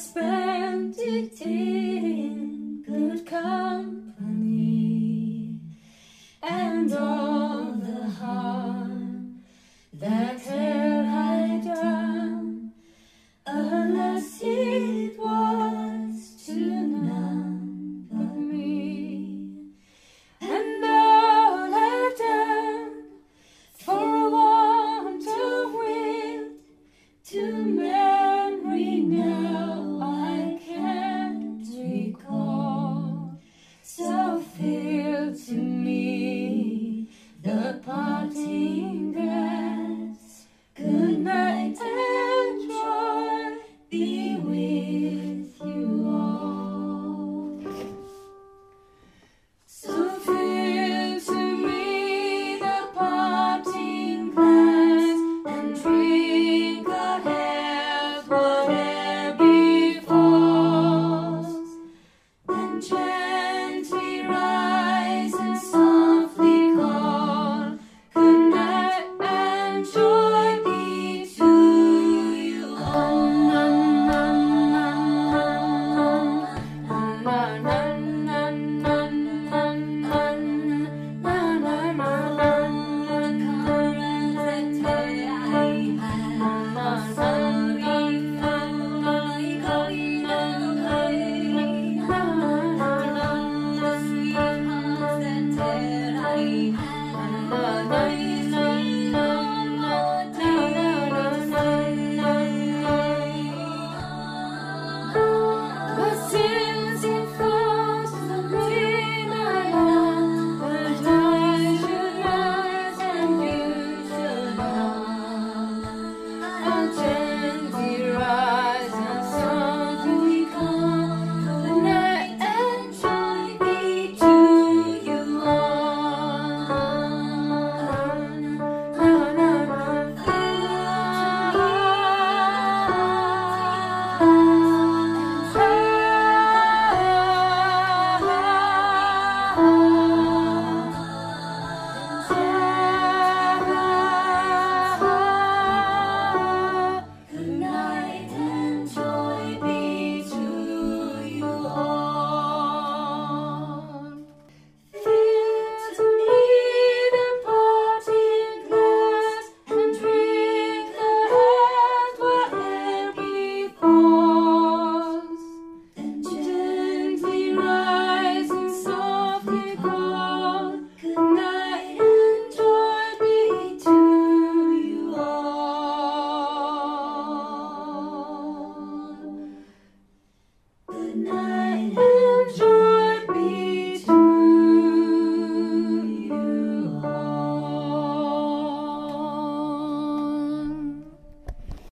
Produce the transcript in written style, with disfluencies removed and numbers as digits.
spent it in good company, and all the harm that had I done, alas, it was to none but me. And all I've done for want of wit to memory now I can't recall. So fill to me the parting glass. Good night and joy be with you all. So fill to me the parting glass and drink a health whate'er befalls. Then gently rise and softly call, good night and joy be to you all. But since it falls to midnight hour, and I should rise and you should not, I'll gently rise and softly call, good night and joy be to you Good night and joy be to you all. Fill to me the parting glass and drink the health whate'er befalls. Then gently rise and softly call, good night and joy be to you all. Good night.